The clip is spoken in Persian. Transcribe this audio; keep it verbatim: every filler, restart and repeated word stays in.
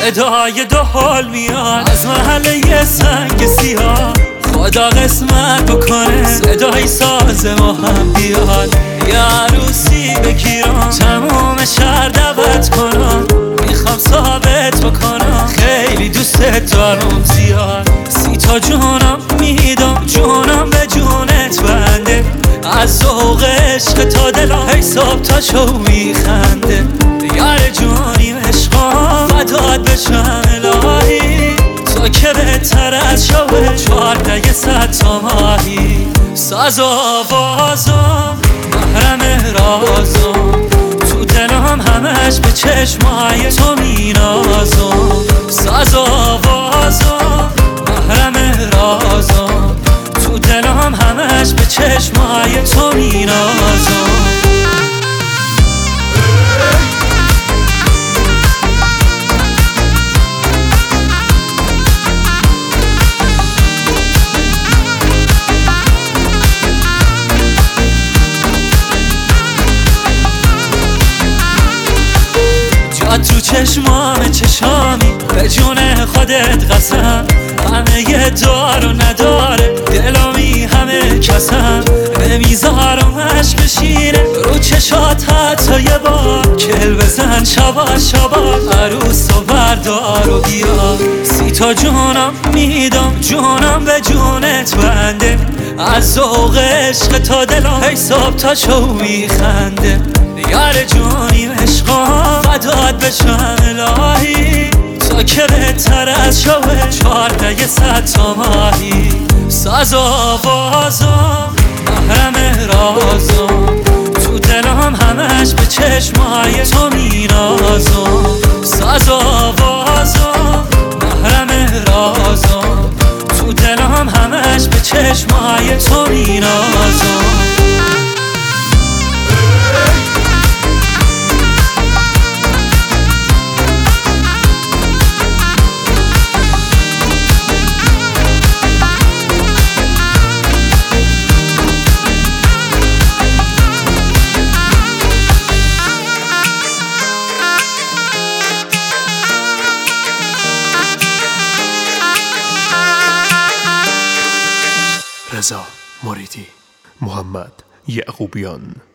صدای دو حال میاد از محله سنگ سیاه. خدا قسمت بکنه صدای ساز ما هم بیاد. یه عروسی بگیرم تموم شهر دعوت کنم. میخوام ثابت بکنم خیلی دوست دارم زیاد. سی تا جونم میدم جونم به جونت بنده. از ذوق عشق تا دلم حساب تا شو میخنده. یار جونیم عشقام فدات بشم الهی. تو که بهتر از شوه چارده صد تا ماهی. ساز و آوازم محرم رازم. تو دلم همش به چشمای تو مینازم. ساز و آوازم محرم رازم. تو دلم همش به چشمای تو مینازم. تو چشمام چشامی به جون خودت قسم. همه یه دار و نداره دلامی همه کسم. نمیذارم عشق بشینه رو چشات حتی یه بار. کل بزن شبا شبا عروس و بردار و بیا. سی تا جونم میدم جونم به جونت بنده. از ذوق عشق تا دلم حساب تا شو میخنده. یار جونیم عشقام فدات بشم الهی. تو که بهتر از شوه چارده صد تا ماهی. ساز و آوازم محرم رازم. تو دلم همش به چشمای تو مینازم. ساز و آوازم محرم رازم. تو دلم همش به چشمای تو مینازم. رضا مریدی، محمد یعقوبیان.